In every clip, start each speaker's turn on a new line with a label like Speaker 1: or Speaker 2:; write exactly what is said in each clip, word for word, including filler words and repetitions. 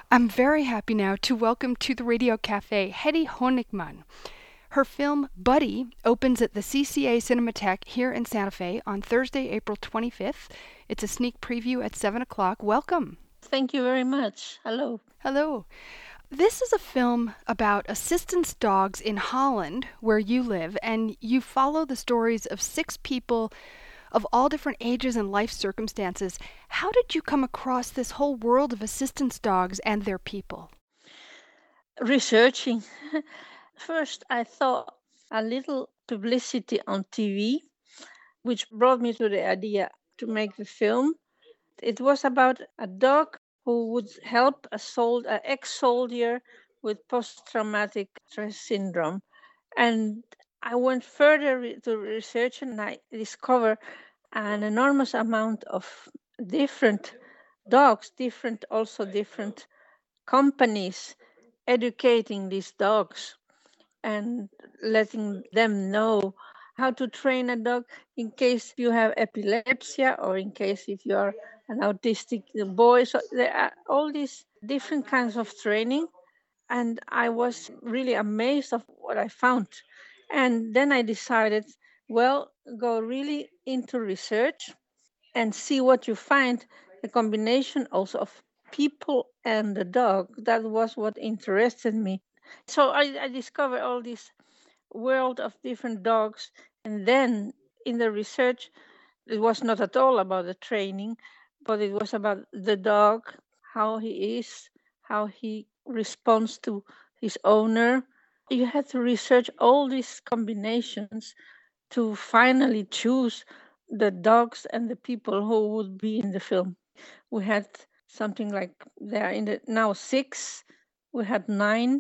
Speaker 1: I'm very happy now to welcome to the Radio Cafe Hedy Honigman. Her film Buddy opens at the C C A Cinematheque here in Santa Fe on Thursday, April twenty-fifth. It's a sneak preview at seven o'clock. Welcome.
Speaker 2: Thank you very much. Hello.
Speaker 1: Hello. This is a film about assistance dogs in Holland, where you live, and you follow the stories of six people of all different ages and life circumstances. How did you come across this whole world of assistance dogs and their people?
Speaker 2: Researching. First, I thought a little publicity on T V, which brought me to the idea to make the film. It was about a dog who would help a sol- an ex-soldier with post-traumatic stress syndrome. And I went further re- to research and I discovered an enormous amount of different dogs, different also different companies educating these dogs and letting them know how to train a dog in case you have epilepsy or in case if you are an autistic boy. So there are all these different kinds of training, and I was really amazed of what I found. And then I decided, well, go really into research and see what you find, the combination also of people and the dog. That was what interested me. So I, I discovered all this world of different dogs. And then in the research, it was not at all about the training, but it was about the dog, how he is, how he responds to his owner. You had to research all these combinations to finally choose the dogs and the people who would be in the film. We had something like there are in the now six, we had nine,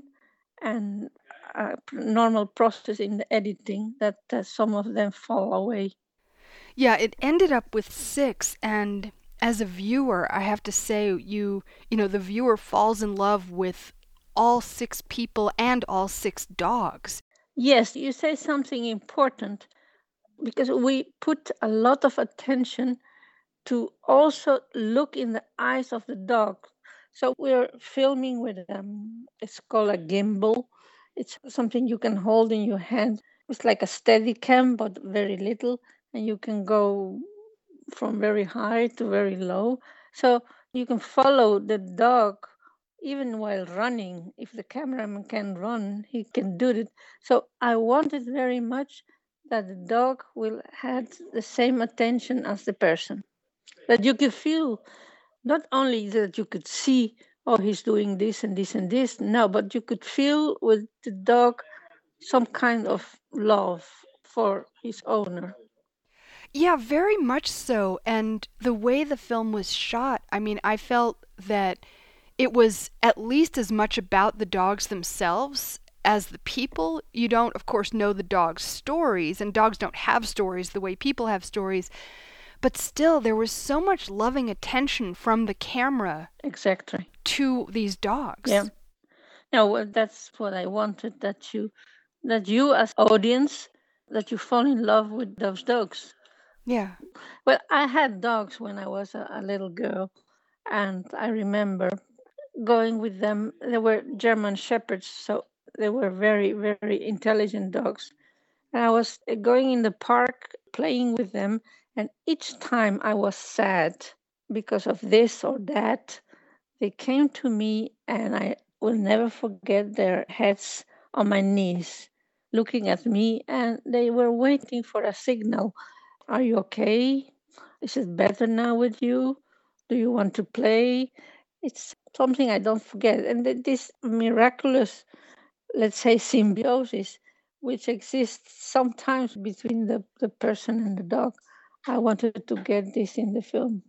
Speaker 2: and a normal process in the editing that uh, some of them fall away.
Speaker 1: Yeah, it ended up with six, and as a viewer, I have to say, you, you know, the viewer falls in love with all six people and all six dogs.
Speaker 2: Yes, you say something important because we put a lot of attention to also look in the eyes of the dog. So we're filming with um it's called a gimbal. It's something you can hold in your hand. It's like a steady cam but very little, and you can go from very high to very low. So you can follow the dog even while running. If the cameraman can run, he can do it. So I wanted very much that the dog will have the same attention as the person. That you could feel not only that you could see, oh, he's doing this and this and this, no, but you could feel with the dog some kind of love for his owner.
Speaker 1: Yeah, very much so. And the way the film was shot, I mean, I felt that it was at least as much about the dogs themselves as the people. You don't, of course, know the dogs' stories, and dogs don't have stories the way people have stories. But still, there was so much loving attention from the camera
Speaker 2: Exactly.
Speaker 1: to these dogs.
Speaker 2: Yeah. No, well, that's what I wanted, that you that you as audience that you fall in love with those dogs.
Speaker 1: Yeah.
Speaker 2: Well, I had dogs when I was a, a little girl, and I remember going with them. They were German shepherds, so they were very, very intelligent dogs. And I was uh, going in the park playing with them, and each time I was sad because of this or that, they came to me, and I will never forget their heads on my knees, looking at me, and they were waiting for a signal. Are you okay? Is it better now with you? Do you want to play? It's something I don't forget. And th- this miraculous, let's say, symbiosis, which exists sometimes between the, the person and the dog. I wanted to get this in the film.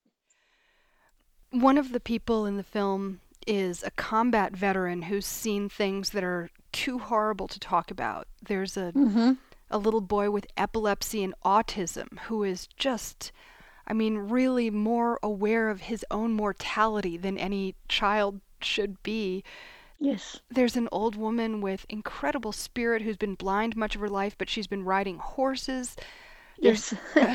Speaker 1: One of the people in the film is a combat veteran who's seen things that are too horrible to talk about. There's a
Speaker 2: Mm-hmm.
Speaker 1: a little boy with epilepsy and autism who is just, I mean, really more aware of his own mortality than any child should be.
Speaker 2: Yes.
Speaker 1: There's an old woman with incredible spirit who's been blind much of her life, but she's been riding horses. There's,
Speaker 2: Yes.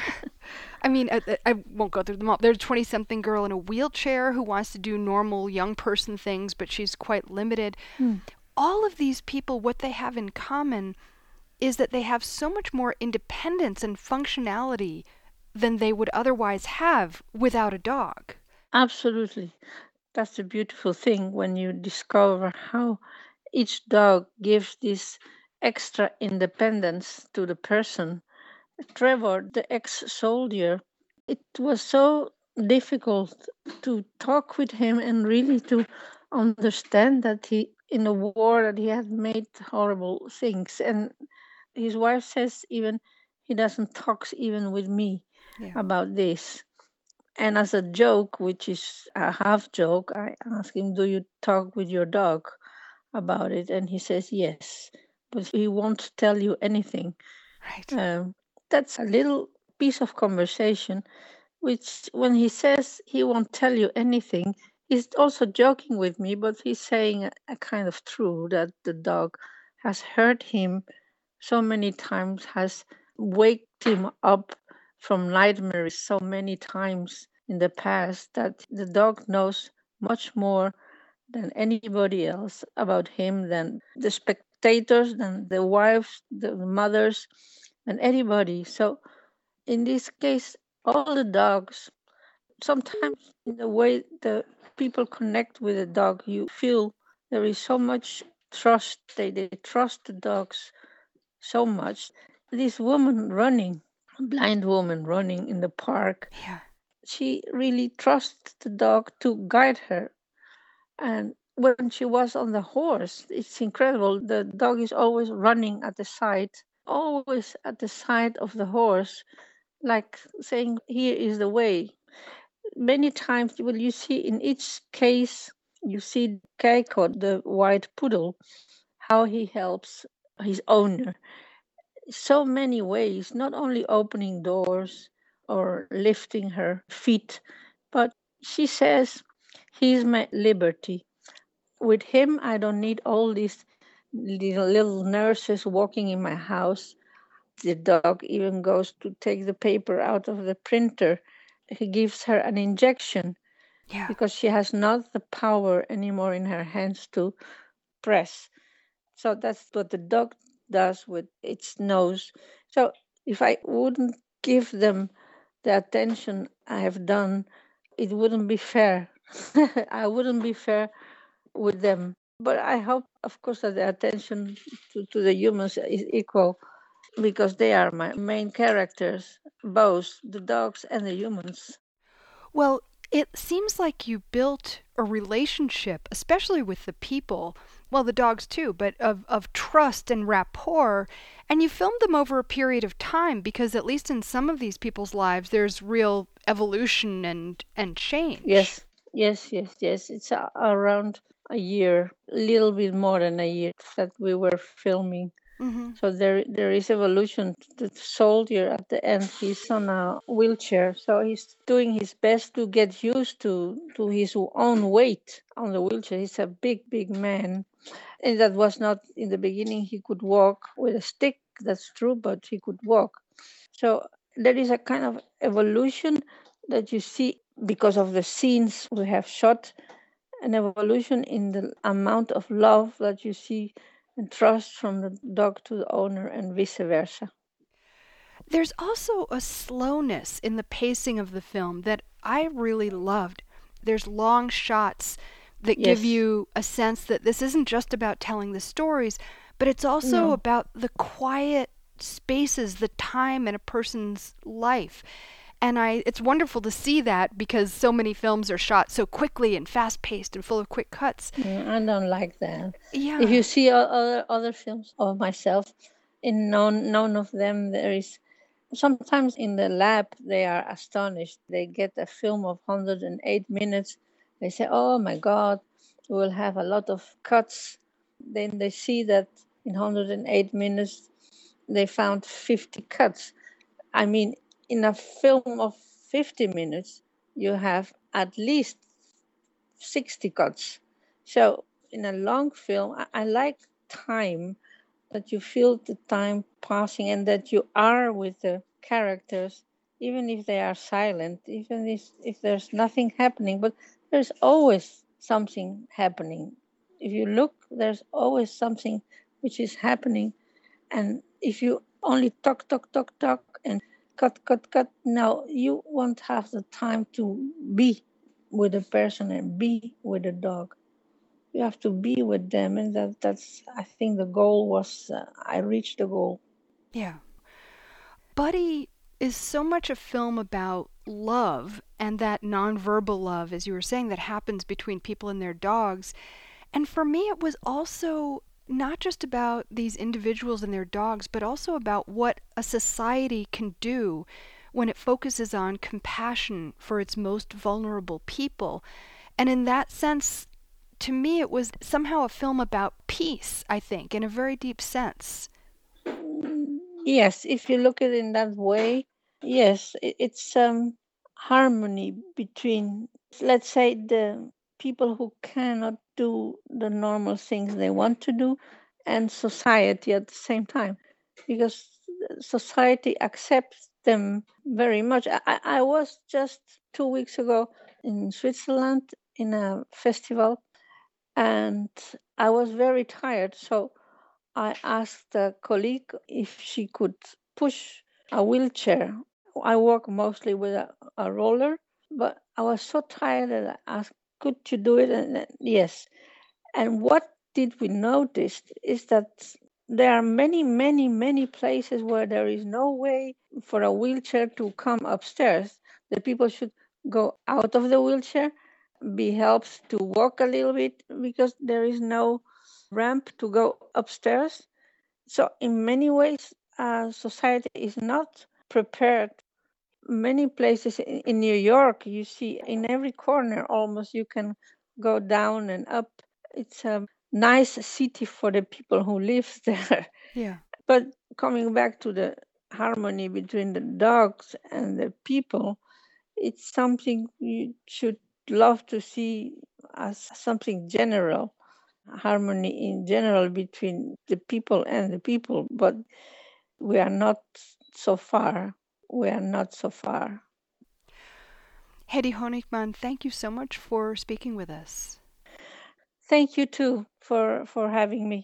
Speaker 1: I mean, I, I won't go through them all. There's a twenty-something girl in a wheelchair who wants to do normal young person things, but she's quite limited.
Speaker 2: Hmm.
Speaker 1: All of these people, what they have in common is that they have so much more independence and functionality than they would otherwise have without a dog.
Speaker 2: Absolutely. That's the beautiful thing when you discover how each dog gives this extra independence to the person. Trevor, the ex soldier, it was so difficult to talk with him and really to understand that he, in a war, that he had made horrible things. And his wife says even he doesn't talk even with me
Speaker 1: Yeah.
Speaker 2: about this. And as a joke, which is a half joke, I ask him, do you talk with your dog about it? And he says yes, but he won't tell you anything.
Speaker 1: Right.
Speaker 2: Um, that's a little piece of conversation, which when he says he won't tell you anything, he's also joking with me, but he's saying a, a kind of true that the dog has hurt him so many times, has waked him up from nightmares so many times in the past, that the dog knows much more than anybody else about him, than the spectators, than the wives, the mothers, and anybody. So in this case, all the dogs, sometimes in the way the people connect with the dog, you feel there is so much trust. They, they trust the dogs so much. This woman running, a blind woman running in the park,
Speaker 1: Yeah.
Speaker 2: she really trusts the dog to guide her. And when she was on the horse, it's incredible. The dog is always running at the side, always at the side of the horse, like saying, here is the way. Many times, will you see in each case, you see Keiko, the white poodle, how he helps his owner. So many ways, not only opening doors or lifting her feet, but she says, he's my liberty. With him, I don't need all these little, little nurses walking in my house. The dog even goes to take the paper out of the printer. He gives her an injection
Speaker 1: Yeah.
Speaker 2: because she has not the power anymore in her hands to press. So that's what the dog does with its nose. So if I wouldn't give them the attention I have done, it wouldn't be fair. I wouldn't be fair with them. But I hope, of course, that the attention to, to the humans is equal, because they are my main characters, both the dogs and the humans.
Speaker 1: Well, it seems like you built a relationship, especially with the people, well, the dogs too, but of, of trust and rapport, and you filmed them over a period of time because at least in some of these people's lives, there's real evolution and, and change.
Speaker 2: Yes, yes, yes, yes. It's a, around a year, a little bit more than a year that we were filming.
Speaker 1: Mm-hmm.
Speaker 2: So there, there is evolution. The soldier at the end, he's on a wheelchair, so he's doing his best to get used to to his own weight on the wheelchair. He's a big, big man, and that was not in the beginning. He could walk with a stick. That's true, but he could walk. So there is a kind of evolution that you see because of the scenes we have shot, an evolution in the amount of love that you see and trust from the dog to the owner and vice versa.
Speaker 1: There's also a slowness in the pacing of the film that I really loved. There's long shots that
Speaker 2: Yes.
Speaker 1: give you a sense that this isn't just about telling the stories, but it's also
Speaker 2: No.
Speaker 1: about the quiet spaces, the time in a person's life. And I it's wonderful to see that because so many films are shot so quickly and fast-paced and full of quick cuts.
Speaker 2: Mm, I don't like that.
Speaker 1: Yeah.
Speaker 2: If you see o- other other films of myself, in none none of them there is. Sometimes in the lab they are astonished. They get a film of one hundred eight minutes. They say, "Oh my God, we will have a lot of cuts." Then they see that in one hundred eight minutes they found fifty cuts. I mean, in a film of fifty minutes, you have at least sixty cuts. So in a long film, I, I like time, that you feel the time passing and that you are with the characters, even if they are silent, even if, if there's nothing happening, but there's always something happening. If you look, there's always something which is happening. And if you only talk, talk, talk, talk, and cut, cut, cut, now you won't have the time to be with a person and be with a dog. You have to be with them, and that, that's, I think the goal was, uh, I reached the goal.
Speaker 1: Yeah. Buddy is so much a film about love and that nonverbal love, as you were saying, that happens between people and their dogs. And for me, it was also not just about these individuals and their dogs, but also about what a society can do when it focuses on compassion for its most vulnerable people. And in that sense, to me, it was somehow a film about peace, I think, in a very deep sense.
Speaker 2: Yes, if you look at it in that way, yes, it, it's um, harmony between, let's say, the people who cannot do the normal things they want to do and society at the same time, because society accepts them very much. I, I was just two weeks ago in Switzerland in a festival, and I was very tired. So I asked a colleague if she could push a wheelchair. I work mostly with a, a roller, but I was so tired that I asked, could you do it? And then, yes. And what did we notice is that there are many, many, many places where there is no way for a wheelchair to come upstairs. The people should go out of the wheelchair, be helped to walk a little bit because there is no ramp to go upstairs. So, in many ways, uh, society is not prepared. Many places in, in New York, you see in every corner almost you can go down and up. It's a nice city for the people who live there.
Speaker 1: Yeah.
Speaker 2: But coming back to the harmony between the dogs and the people, it's something you should love to see as something general, harmony in general between the people and the people, but we are not so far. We are not so far.
Speaker 1: Hedy Honigman, thank you so much for speaking with us.
Speaker 2: Thank you too for, for having me.